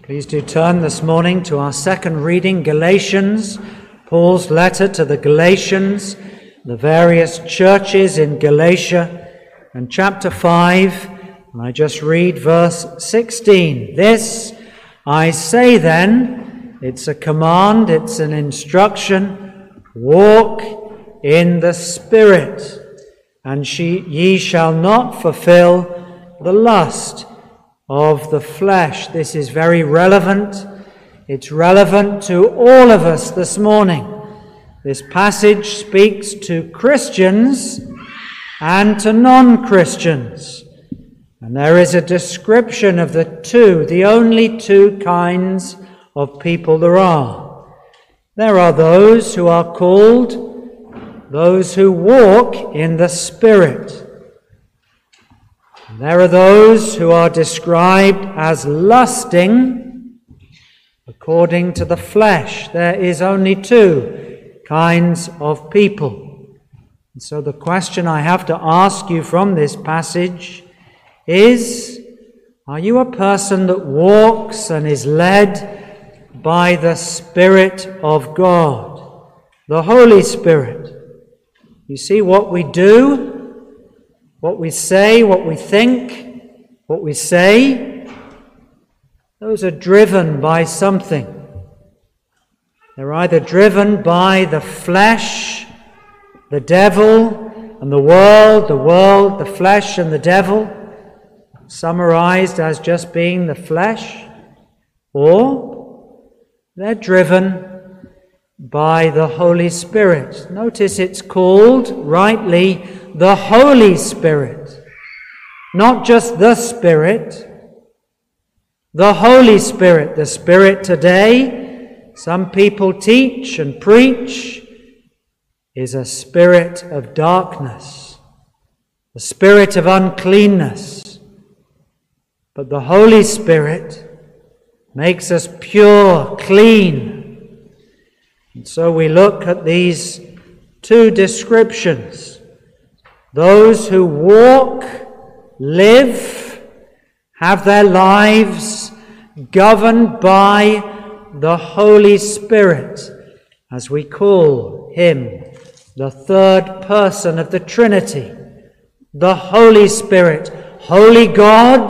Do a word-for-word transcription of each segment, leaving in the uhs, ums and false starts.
Please do turn this morning to our second reading, Galatians, Paul's letter to the Galatians, the various churches in Galatia, and chapter five, and I just read verse sixteen. This I say then, it's a command, it's an instruction, walk in the Spirit, and she, ye shall not fulfill the lust of the flesh. This is very relevant. It's relevant to all of us this morning. This passage speaks to Christians and to non-Christians. And there is a description of the two, the only two kinds of people there are. There are those who are called those who walk in the Spirit. There are those who are described as lusting according to the flesh. There is only two kinds of people. And so the question I have to ask you from this passage is, are you a person that walks and is led by the Spirit of God, the Holy Spirit? You see, what we do, what we say, what we think, what we say, those are driven by something. They're either driven by the flesh, the devil, and the world, the world, the flesh, and the devil, summarized as just being the flesh, or they're driven by the Holy Spirit. Notice it's called, rightly, the Holy Spirit. Not just the Spirit, the Holy Spirit. The Spirit today, some people teach and preach, is a spirit of darkness, a spirit of uncleanness. But the Holy Spirit makes us pure, clean. And so we look at these two descriptions. Those who walk, live, have their lives governed by the Holy Spirit, as we call Him, the third person of the Trinity, the Holy Spirit, Holy God,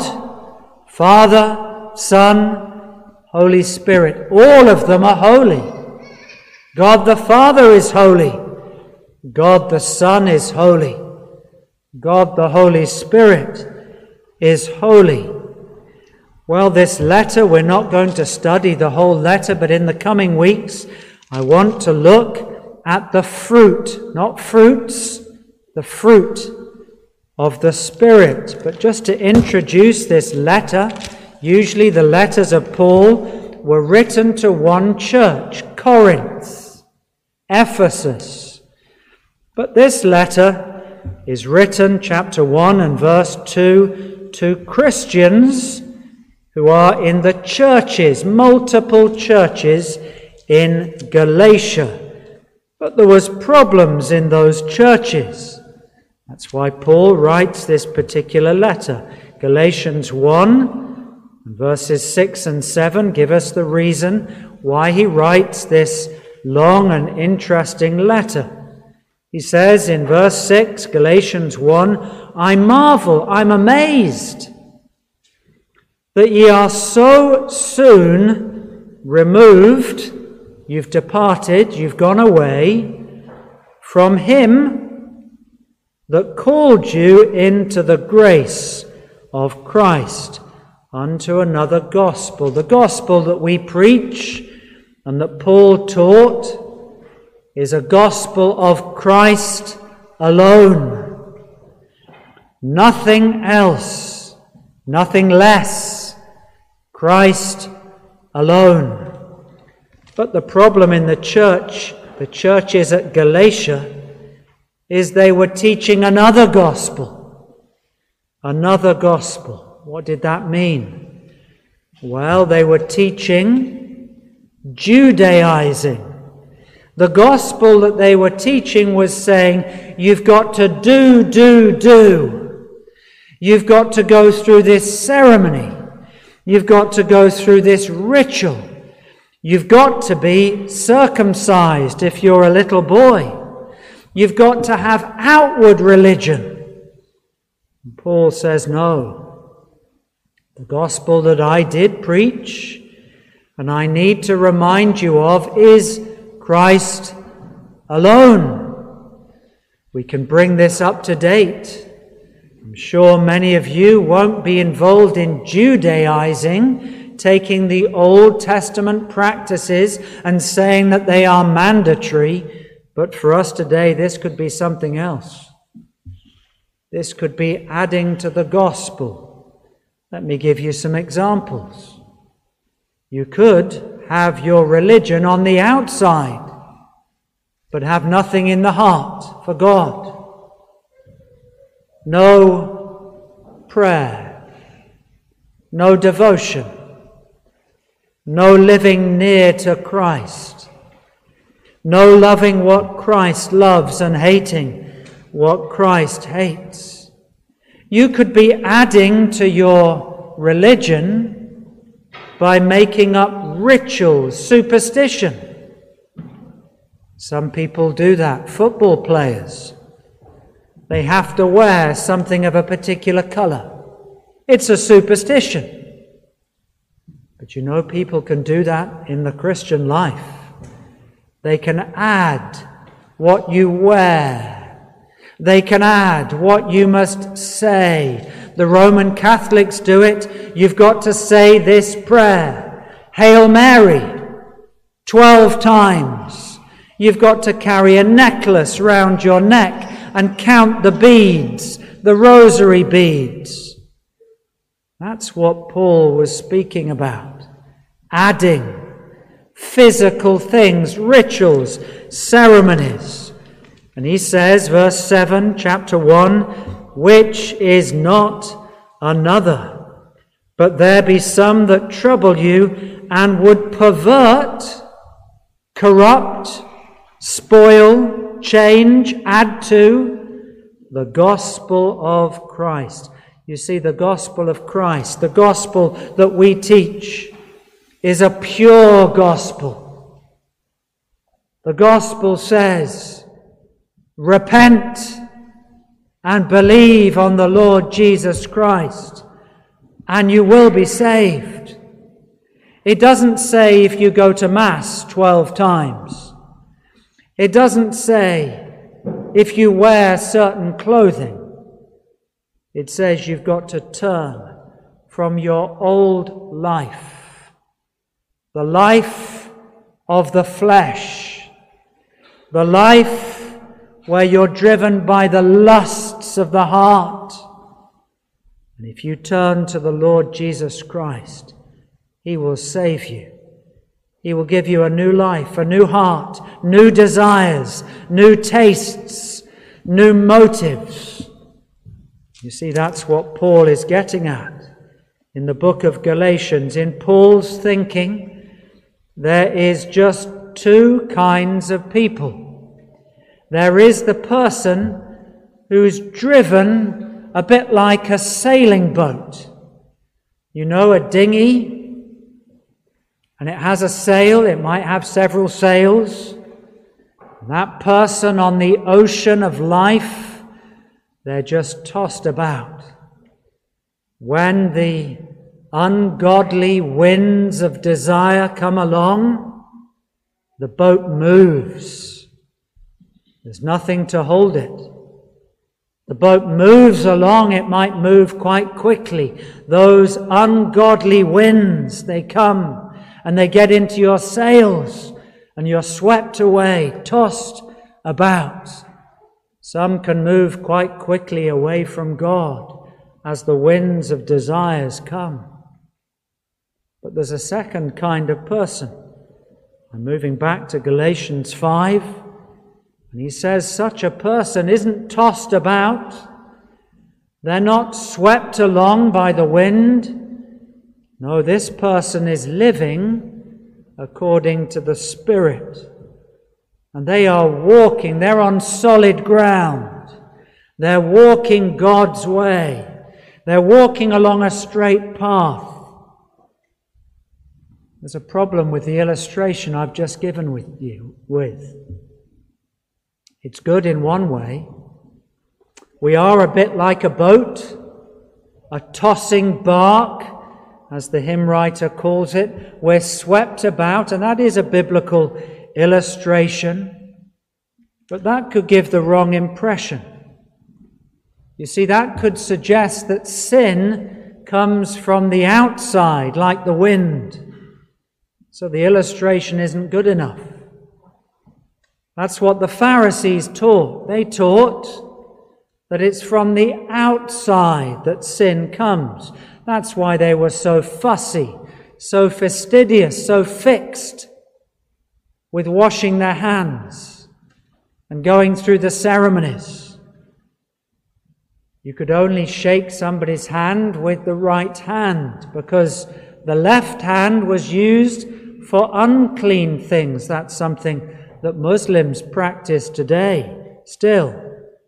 Father, Son, Holy Spirit. All of them are holy. God the Father is holy. God the Son is holy. God the Holy Spirit is holy. Well, this letter, we're not going to study the whole letter, but in the coming weeks, I want to look at the fruit, not fruits, the fruit of the Spirit. But just to introduce this letter, usually the letters of Paul were written to one church, Corinth, Ephesus. But this letter is written, chapter one and verse two, to Christians who are in the churches, multiple churches in Galatia. But there was problems in those churches. That's why Paul writes this particular letter. Galatians one, verses six and seven give us the reason why he writes this long and interesting letter. He says in verse six, Galatians one, I marvel, I'm amazed that ye are so soon removed, you've departed, you've gone away from Him that called you into the grace of Christ unto another gospel. The gospel that we preach and that Paul taught is a gospel of Christ alone. Nothing else, nothing less. Christ alone. But the problem in the church, the churches at Galatia, is they were teaching another gospel. Another gospel. What did that mean? Well, they were teaching Judaizing. The gospel that they were teaching was saying, you've got to do, do, do. You've got to go through this ceremony. You've got to go through this ritual. You've got to be circumcised if you're a little boy. You've got to have outward religion. And Paul says, no. The gospel that I did preach, and I need to remind you of, is Christ alone. We can bring this up to date. I'm sure many of you won't be involved in Judaizing, taking the Old Testament practices and saying that they are mandatory, but for us today this could be something else. This could be adding to the gospel. Let me give you some examples. You could have your religion on the outside, but have nothing in the heart for God. No prayer, no devotion, no living near to Christ, no loving what Christ loves and hating what Christ hates. You could be adding to your religion by making up rituals, superstition. Some people do that. Football players, they have to wear something of a particular color. It's a superstition. But you know, people can do that in the Christian life. They can add what you wear. They can add what you must say. The Roman Catholics do it. You've got to say this prayer, Hail Mary, twelve times. You've got to carry a necklace round your neck and count the beads, the rosary beads. That's what Paul was speaking about. Adding physical things, rituals, ceremonies. And he says, verse seven, chapter one, which is not another, but there be some that trouble you and would pervert, corrupt, spoil, change, add to the gospel of Christ. You see, the gospel of Christ, the gospel that we teach, is a pure gospel. The gospel says, repent and believe on the Lord Jesus Christ, and you will be saved. It doesn't say if you go to Mass twelve times. It doesn't say if you wear certain clothing. It says you've got to turn from your old life, the life of the flesh, the life where you're driven by the lusts of the heart. And if you turn to the Lord Jesus Christ, He will save you. He will give you a new life, a new heart, new desires, new tastes, new motives. You see, that's what Paul is getting at in the book of Galatians. In Paul's thinking, there is just two kinds of people. There is the person who's driven a bit like a sailing boat. You know, a dinghy, and it has a sail, it might have several sails. That person on the ocean of life, they're just tossed about. When the ungodly winds of desire come along, the boat moves. There's nothing to hold it. The boat moves along, it might move quite quickly. Those ungodly winds, they come and they get into your sails, and you're swept away, tossed about. Some can move quite quickly away from God as the winds of desires come. But there's a second kind of person. I'm moving back to Galatians five, and he says such a person isn't tossed about. They're not swept along by the wind. No, this person is living according to the Spirit. And they are walking, they're on solid ground. They're walking God's way. They're walking along a straight path. There's a problem with the illustration I've just given with you with. It's good in one way. We are a bit like a boat, a tossing bark, as the hymn writer calls it. We're swept about, and that is a biblical illustration. But that could give the wrong impression. You see, that could suggest that sin comes from the outside, like the wind. So the illustration isn't good enough. That's what the Pharisees taught. They taught that it's from the outside that sin comes. That's why they were so fussy, so fastidious, so fixed with washing their hands and going through the ceremonies. You could only shake somebody's hand with the right hand because the left hand was used for unclean things. That's something that Muslims practice today still.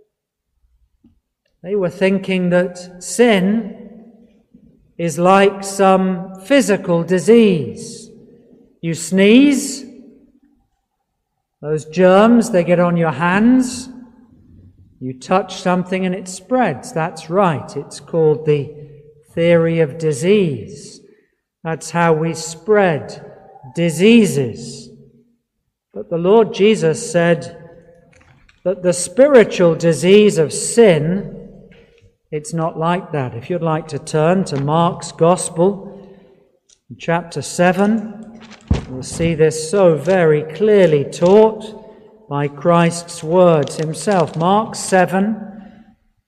They were thinking that sin is like some physical disease. You sneeze, those germs, they get on your hands. You touch something and it spreads. That's right. It's called the theory of disease. That's how we spread diseases. But the Lord Jesus said that the spiritual disease of sin, it's not like that. If you'd like to turn to Mark's Gospel, chapter seven, you'll see this so very clearly taught by Christ's words himself. Mark seven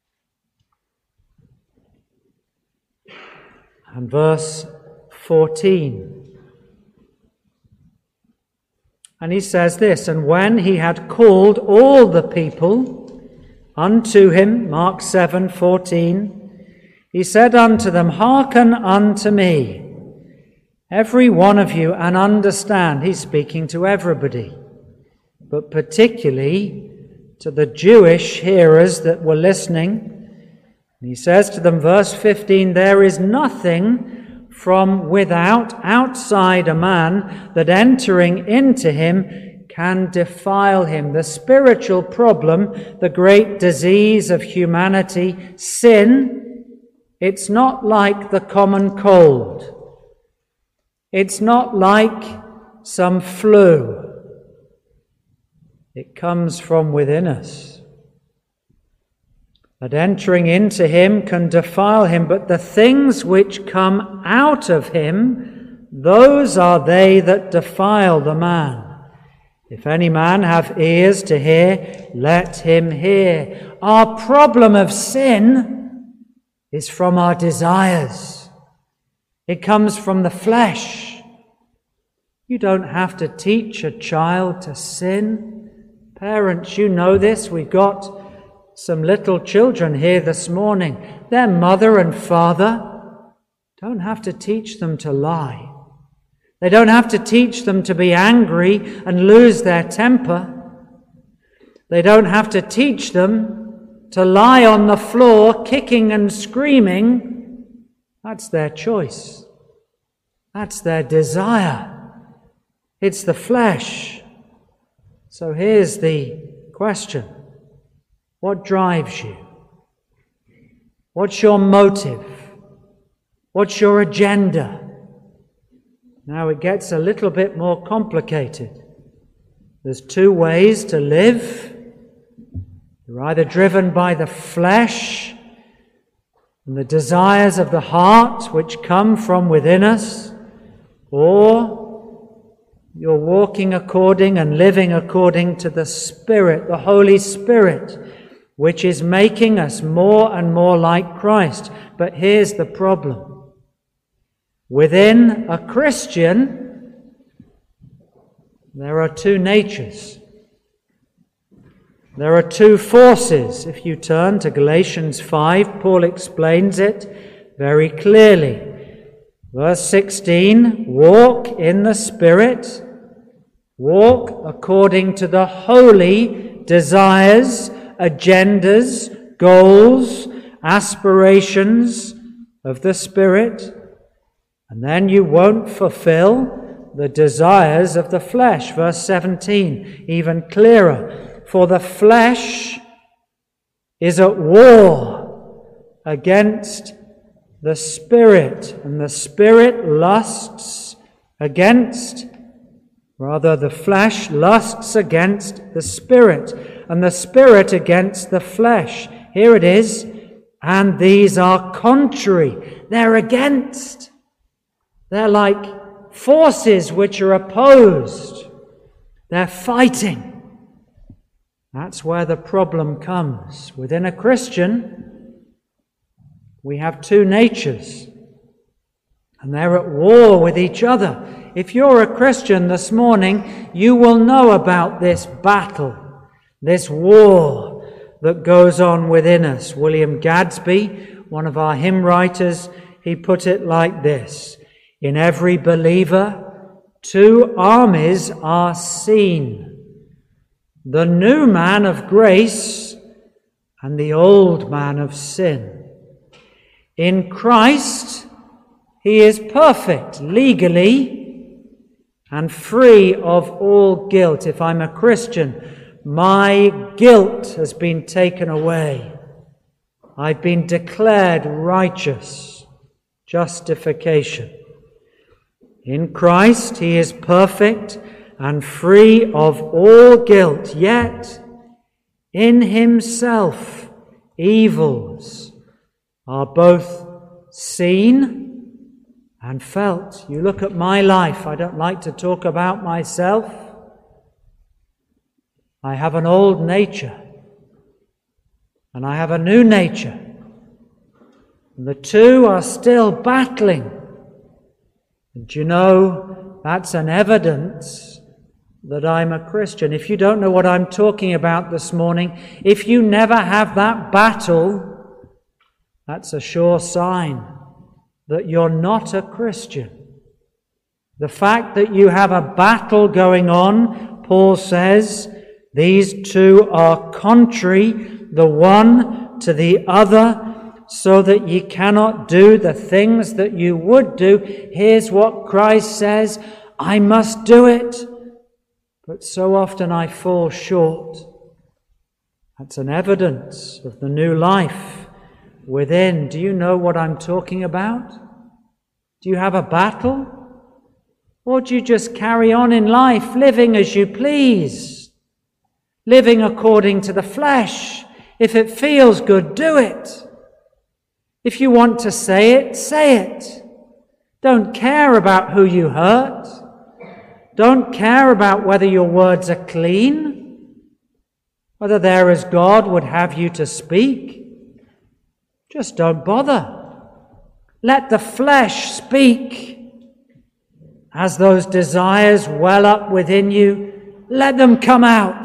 and verse fourteen. And he says this, "And when he had called all the people unto him," Mark seven fourteen, "he said unto them, Hearken unto me, every one of you, and understand." He's speaking to everybody, but particularly to the Jewish hearers that were listening. And he says to them, verse fifteen, "There is nothing from without, outside a man, that entering into him can defile him." The spiritual problem, the great disease of humanity, sin, it's not like the common cold. It's not like some flu. It comes from within us. That entering into him can defile him, but the things which come out of him, those are they that defile the man. If any man have ears to hear, let him hear. Our problem of sin is from our desires. It comes from the flesh. You don't have to teach a child to sin. Parents, you know this. We've got some little children here this morning. Their mother and father don't have to teach them to lie. They don't have to teach them to be angry and lose their temper. They don't have to teach them to lie on the floor kicking and screaming. That's their choice. That's their desire. It's the flesh. So here's the question. What drives you? What's your motive? What's your agenda? Now it gets a little bit more complicated. There's two ways to live. You're either driven by the flesh and the desires of the heart which come from within us, or you're walking according and living according to the Spirit, the Holy Spirit, which is making us more and more like Christ. But here's the problem. Within a Christian, there are two natures. There are two forces. If you turn to Galatians five, Paul explains it very clearly. Verse sixteen, walk in the Spirit, walk according to the holy desires, agendas, goals, aspirations of the Spirit, and then you won't fulfill the desires of the flesh. Verse seventeen, even clearer. For the flesh is at war against the Spirit, and the Spirit lusts against, rather the flesh lusts against the Spirit, and the Spirit against the flesh. Here it is, and these are contrary. They're against. They're like forces which are opposed. They're fighting. That's where the problem comes. Within a Christian, we have two natures, and they're at war with each other. If you're a Christian this morning, you will know about this battle, this war that goes on within us. William Gadsby, one of our hymn writers, he put it like this: in every believer, two armies are seen. The new man of grace and the old man of sin. In Christ, he is perfect legally and free of all guilt. If I'm a Christian, my guilt has been taken away. I've been declared righteous. Justification. In Christ, he is perfect and free of all guilt, yet in himself evils are both seen and felt. You look at my life. I don't like to talk about myself. I have an old nature and I have a new nature. And the two are still battling. And you know, that's an evidence that I'm a Christian. If you don't know what I'm talking about this morning, if you never have that battle, that's a sure sign that you're not a Christian. The fact that you have a battle going on, Paul says, these two are contrary, the one to the other, so that ye cannot do the things that you would do. Here's what Christ says: I must do it. But so often I fall short. That's an evidence of the new life within. Do you know what I'm talking about? Do you have a battle? Or do you just carry on in life living as you please? Living according to the flesh. If it feels good, do it. If you want to say it, say it. Don't care about who you hurt. Don't care about whether your words are clean, whether they're as God would have you to speak. Just don't bother. Let the flesh speak. As those desires well up within you, let them come out.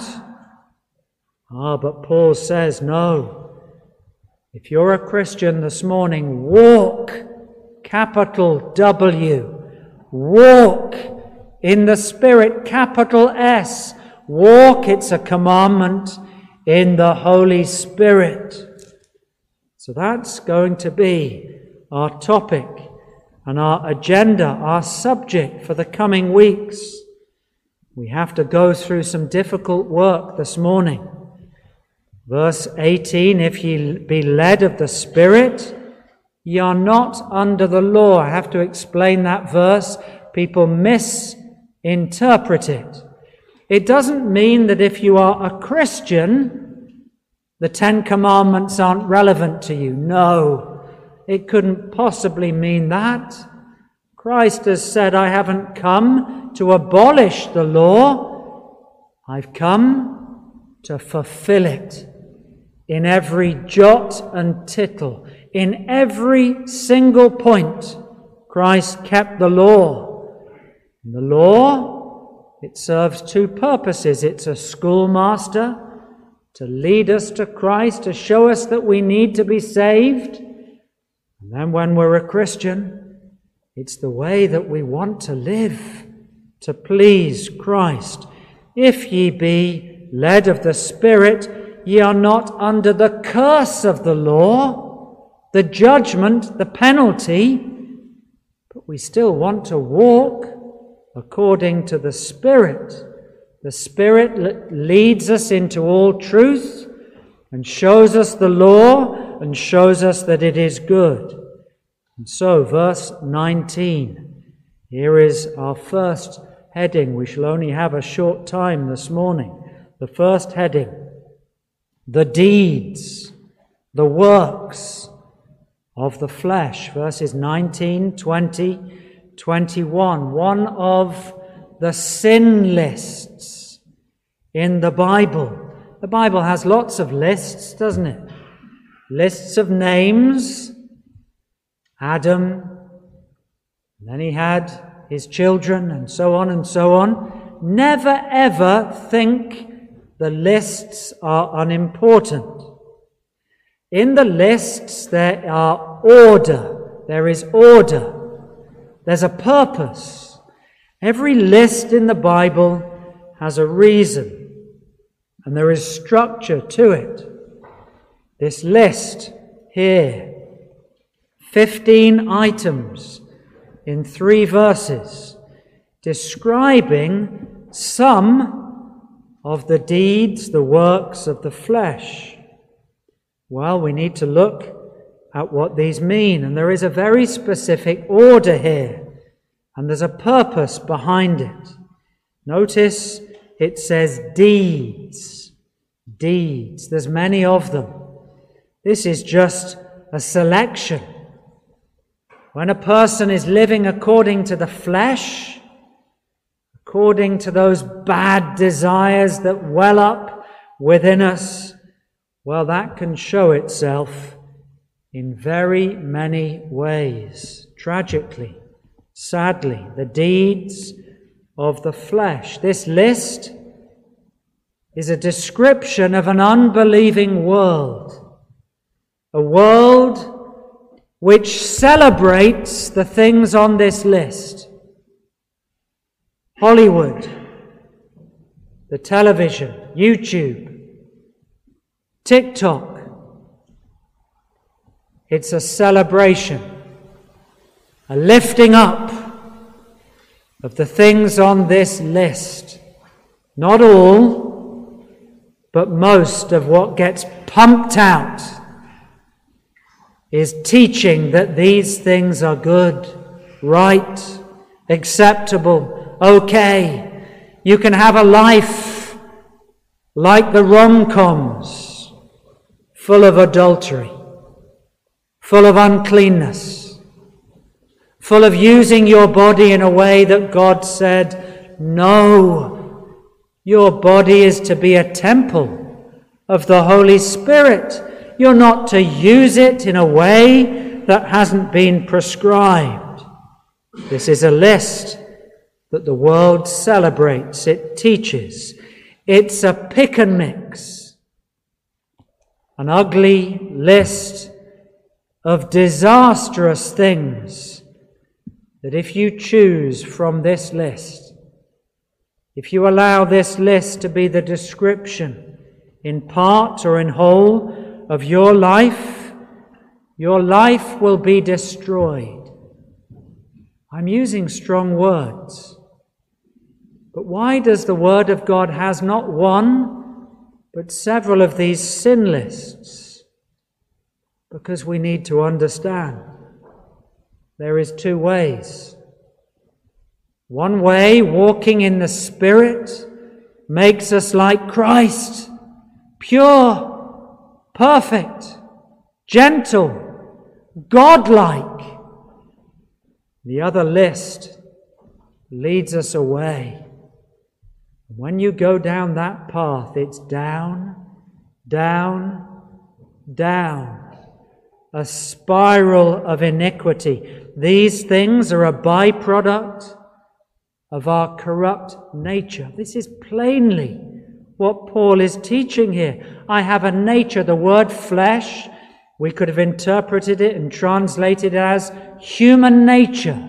Ah, but Paul says, no. If you're a Christian this morning, walk, capital W, walk in the Spirit, capital S. Walk, it's a commandment, in the Holy Spirit. So that's going to be our topic and our agenda, our subject for the coming weeks. We have to go through some difficult work this morning. Verse eighteen, if ye be led of the Spirit, ye are not under the law. I have to explain that verse. People misinterpret it. It doesn't mean that if you are a Christian, the Ten Commandments aren't relevant to you. No, it couldn't possibly mean that. Christ has said, I haven't come to abolish the law. I've come to fulfill it in every jot and tittle. In every single point, Christ kept the law. And the law, it serves two purposes. It's a schoolmaster to lead us to Christ, to show us that we need to be saved. And then when we're a Christian, it's the way that we want to live to please Christ. If ye be led of the Spirit, ye are not under the curse of the law, the judgment, the penalty, but we still want to walk according to the Spirit. The Spirit leads us into all truth and shows us the law and shows us that it is good. And so, verse nineteen, here is our first heading. We shall only have a short time this morning. The first heading, the deeds, the works of the flesh. Verses nineteen, twenty, twenty-one. One of the sin lists in the Bible. The Bible has lots of lists, doesn't it? Lists of names. Adam, and then he had his children, and so on and so on. Never ever think the lists are unimportant. In the lists there are order. There is order. There's a purpose. Every list in the Bible has a reason, and there is structure to it. This list here, fifteen items in three verses, describing some of the deeds, the works of the flesh. Well, we need to look at what these mean, and there is a very specific order here, and there's a purpose behind it. Notice it says deeds. Deeds. There's many of them. This is just a selection. When a person is living according to the flesh, according to those bad desires that well up within us, well, that can show itself in very many ways. Tragically, sadly, the deeds of the flesh. This list is a description of an unbelieving world. A world which celebrates the things on this list. Hollywood, the television, YouTube, TikTok. It's a celebration, a lifting up of the things on this list. Not all, but most of what gets pumped out is teaching that these things are good, right, acceptable, okay. You can have a life like the rom-coms, full of adultery, full of uncleanness, full of using your body in a way that God said, no, your body is to be a temple of the Holy Spirit. You're not to use it in a way that hasn't been prescribed. This is a list that the world celebrates, it teaches. It's a pick and mix, an ugly list of disastrous things that if you choose from this list, if you allow this list to be the description in part or in whole of your life, your life will be destroyed. I'm using strong words. But why does the Word of God has not one, but several of these sin lists? Because we need to understand there is two ways. One way, walking in the Spirit, makes us like Christ, pure, perfect, gentle, godlike. The other list leads us away. When you go down that path, it's down, down, down. A spiral of iniquity. These things are a byproduct of our corrupt nature. This is plainly what Paul is teaching here. I have a nature. The word flesh, we could have interpreted it and translated it as human nature.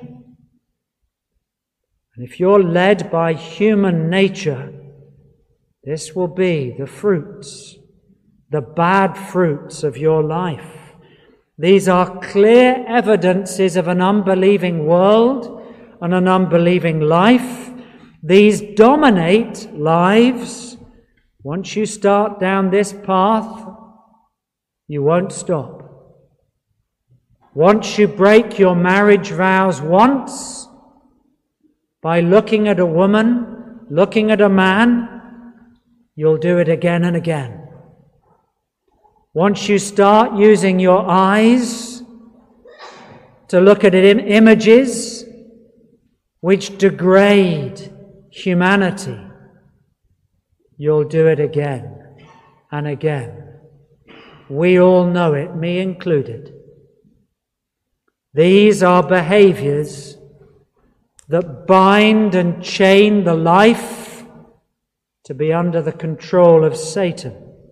And if you're led by human nature, this will be the fruits, the bad fruits of your life. These are clear evidences of an unbelieving world, and an unbelieving life. These dominate lives. Once you start down this path, you won't stop. Once you break your marriage vows once, by looking at a woman, looking at a man, you'll do it again and again. Once you start using your eyes to look at images which degrade humanity, you'll do it again and again. We all know it, me included. These are behaviors that bind and chain the life to be under the control of Satan.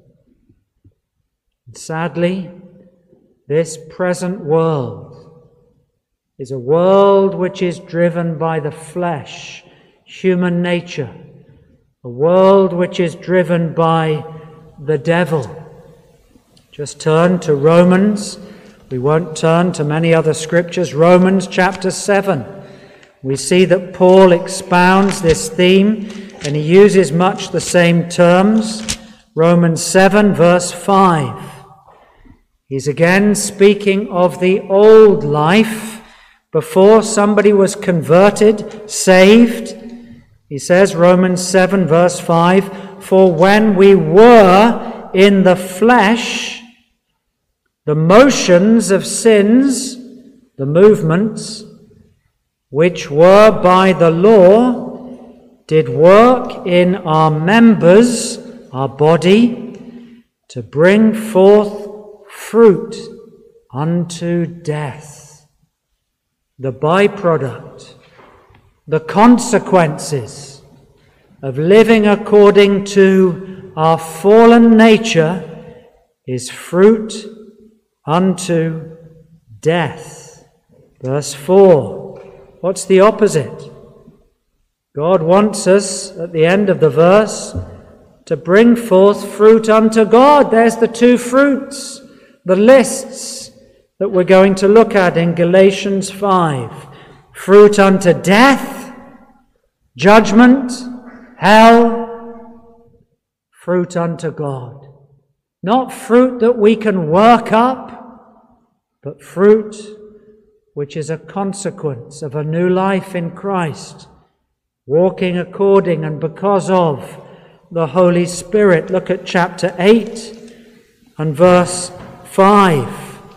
And sadly, this present world is a world which is driven by the flesh, human nature, a world which is driven by the devil. Just turn to Romans. We won't turn to many other scriptures. Romans chapter seven. We see that Paul expounds this theme, and he uses much the same terms. Romans seven, verse five. He's again speaking of the old life before somebody was converted, saved. He says, Romans seven, verse five, "For when we were in the flesh, the motions of sins," the movements, "which were by the law, did work in our members," our body, "to bring forth fruit unto death." The byproduct, the consequences of living according to our fallen nature is fruit unto death. Verse four. What's the opposite? God wants us, at the end of the verse, to bring forth fruit unto God. There's the two fruits, the lists that we're going to look at in Galatians five. Fruit unto death, judgment, hell. Fruit unto God. Not fruit that we can work up, but fruit which is a consequence of a new life in Christ, walking according and because of the Holy Spirit. Look at chapter eight and verse five.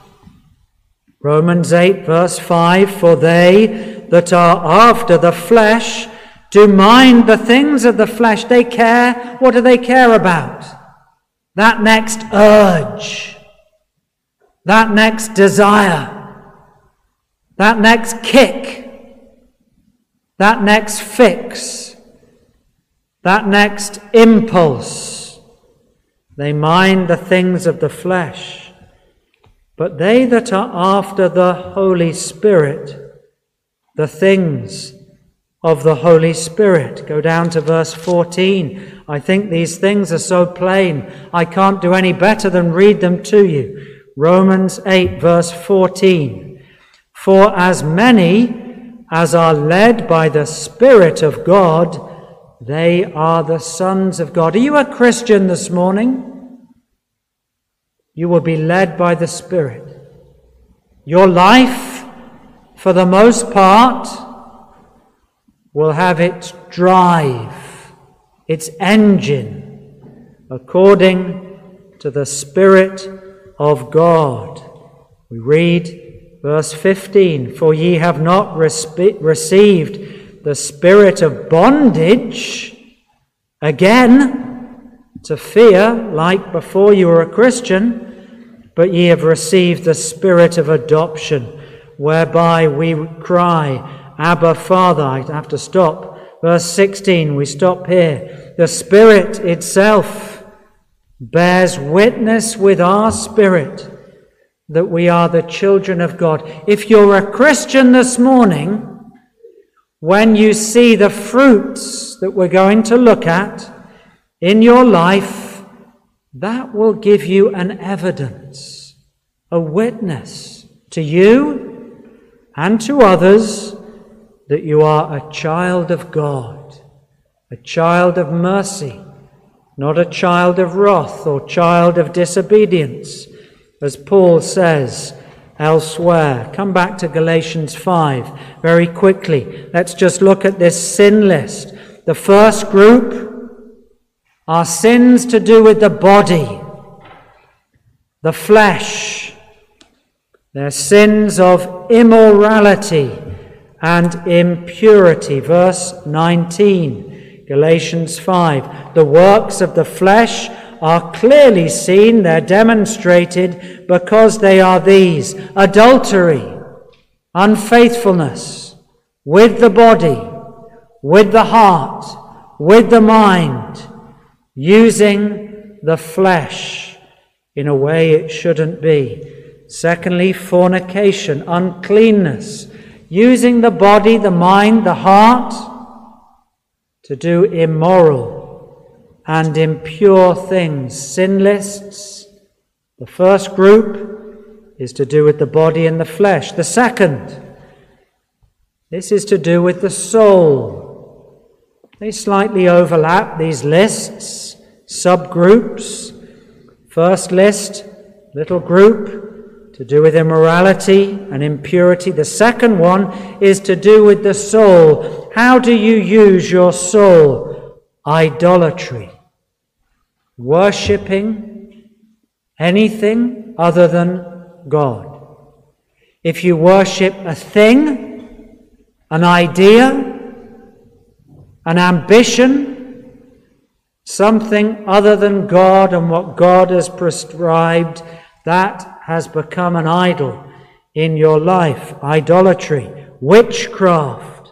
Romans eight, verse five, "For they that are after the flesh do mind the things of the flesh." They care. What do they care about? That next urge, that next desire, that next kick, that next fix, that next impulse. They mind the things of the flesh. But they that are after the Holy Spirit, the things of the Holy Spirit. Go down to verse fourteen. I think these things are so plain, I can't do any better than read them to you. Romans eight, verse fourteen. "For as many as are led by the Spirit of God, they are the sons of God." Are you a Christian this morning? You will be led by the Spirit. Your life, for the most part, will have its drive, its engine, according to the Spirit of God. We read verse fifteen, "For ye have not respe- received the spirit of bondage, again, to fear, like before you were a Christian, but ye have received the spirit of adoption, whereby we cry, Abba, Father." I have to stop. Verse sixteen, we stop here. "The Spirit itself bears witness with our spirit that we are the children of God." If you're a Christian this morning, when you see the fruits that we're going to look at in your life, that will give you an evidence, a witness to you and to others that you are a child of God, a child of mercy, not a child of wrath or child of disobedience, as Paul says elsewhere. Come back to Galatians five very quickly. Let's just look at this sin list. The first group are sins to do with the body, the flesh. They're sins of immorality and impurity. Verse nineteen, Galatians five. The works of the flesh are clearly seen, they're demonstrated, because they are these: adultery, unfaithfulness with the body, with the heart, with the mind, using the flesh in a way it shouldn't be. Secondly, fornication, uncleanness, using the body, the mind, the heart to do immoral and impure things. Sin lists. The first group is to do with the body and the flesh. The second, this is to do with the soul. They slightly overlap, these lists, subgroups. First list, little group, to do with immorality and impurity. The second one is to do with the soul. How do you use your soul? Idolatry. Worshipping anything other than God. If you worship a thing, an idea, an ambition, something other than God and what God has prescribed, that has become an idol in your life. Idolatry, witchcraft.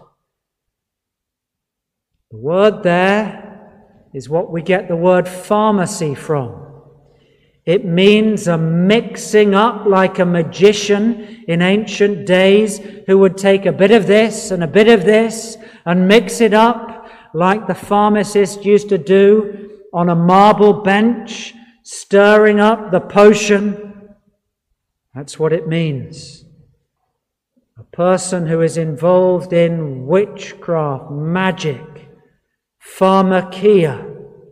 The word there is what we get the word pharmacy from. It means a mixing up, like a magician in ancient days who would take a bit of this and a bit of this and mix it up like the pharmacist used to do on a marble bench, stirring up the potion. That's what it means. A person who is involved in witchcraft, magic, pharmakia.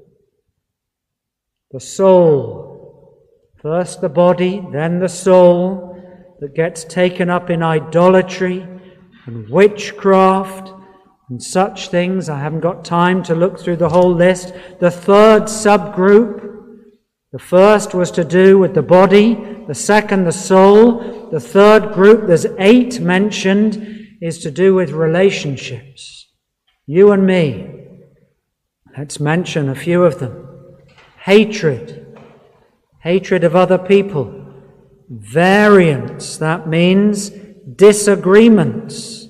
The soul, first the body, then the soul, that gets taken up in idolatry and witchcraft and such things. I haven't got time to look through the whole list. The third subgroup, the first was to do with the body, the second the soul, the third group, there's eight mentioned, is to do with relationships. You and me. Let's mention a few of them. Hatred. Hatred of other people. Variance. That means disagreements.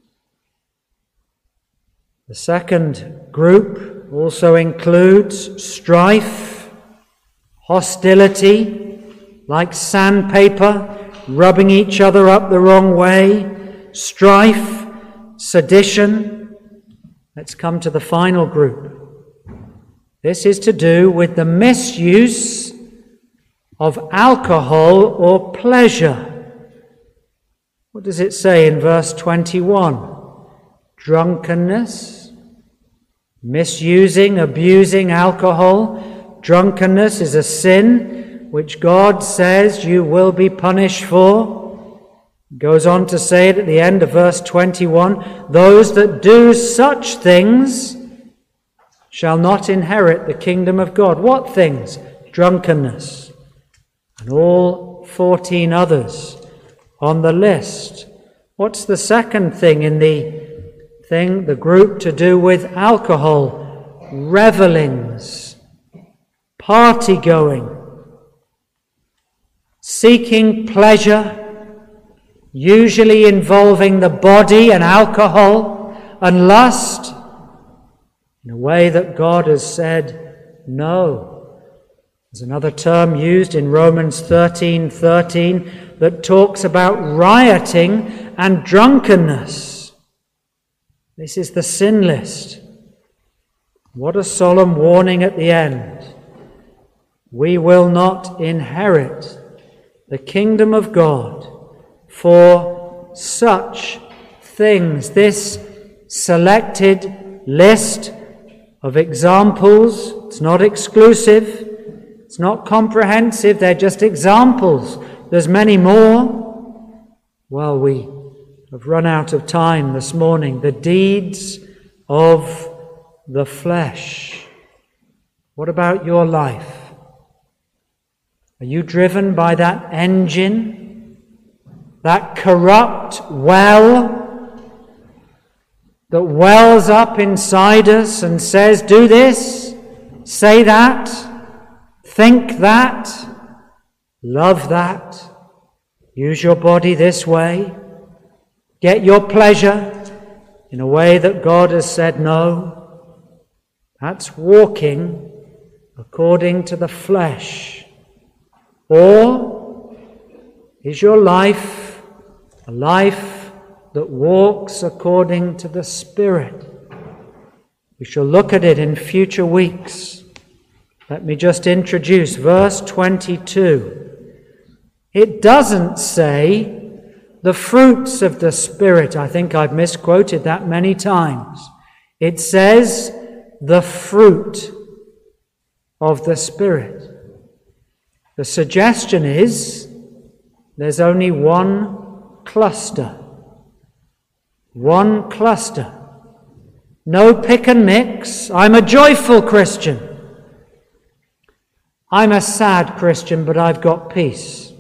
The second group also includes strife, hostility, like sandpaper, rubbing each other up the wrong way, strife, sedition. Let's come to the final group. This is to do with the misuse of alcohol or pleasure. What does it say in verse twenty-one? Drunkenness, misusing, abusing alcohol. Drunkenness is a sin which God says you will be punished for. He goes on to say it at the end of verse twenty-one, those that do such things shall not inherit the kingdom of God. What things? Drunkenness. And all fourteen others on the list. What's the second thing in the thing, the group to do with alcohol? Revelings, party going, seeking pleasure, usually involving the body and alcohol and lust, in a way that God has said no. There's another term used in Romans thirteen thirteen that talks about rioting and drunkenness. This is the sin list. What a solemn warning at the end. We will not inherit the kingdom of God for such things. This selected list of examples, it's not exclusive, it's not comprehensive, they're just examples. There's many more. Well, we have run out of time this morning. The deeds of the flesh. What about your life? Are you driven by that engine, that corrupt well that wells up inside us and says, do this, say that, think that, love that, use your body this way, get your pleasure in a way that God has said no? That's walking according to the flesh. Or is your life a life that walks according to the Spirit? We shall look at it in future weeks. Let me just introduce verse twenty-two. It doesn't say the fruits of the Spirit. I think I've misquoted that many times. It says the fruit of the Spirit. The suggestion is there's only one cluster. One cluster. No pick and mix. I'm a joyful Christian. I'm a sad Christian, but I've got peace.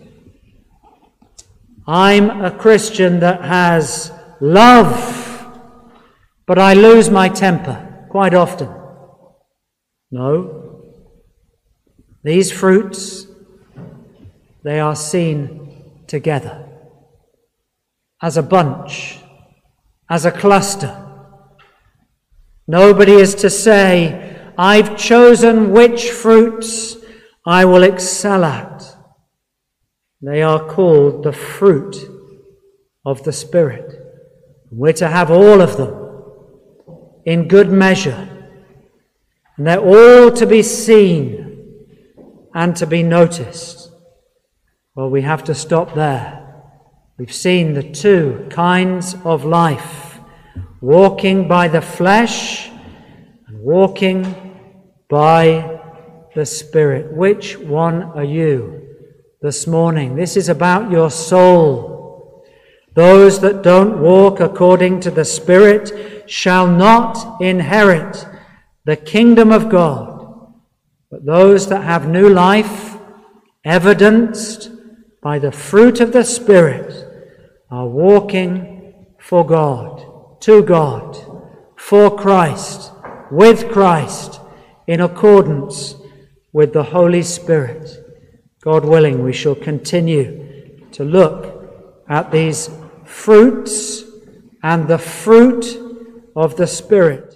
I'm a Christian that has love, but I lose my temper quite often. No. These fruits, they are seen together, as a bunch, as a cluster. Nobody is to say, I've chosen which fruits I will excel at. They are called the fruit of the Spirit. We're to have all of them in good measure. And they're all to be seen and to be noticed. Well, we have to stop there. We've seen the two kinds of life, walking by the flesh and walking by the Spirit. Which one are you this morning? This is about your soul. Those that don't walk according to the Spirit shall not inherit the kingdom of God, but those that have new life, evidenced by the fruit of the Spirit, are walking for God, to God, for Christ, with Christ, in accordance with the Holy Spirit. God willing, we shall continue to look at these fruits and the fruit of the Spirit.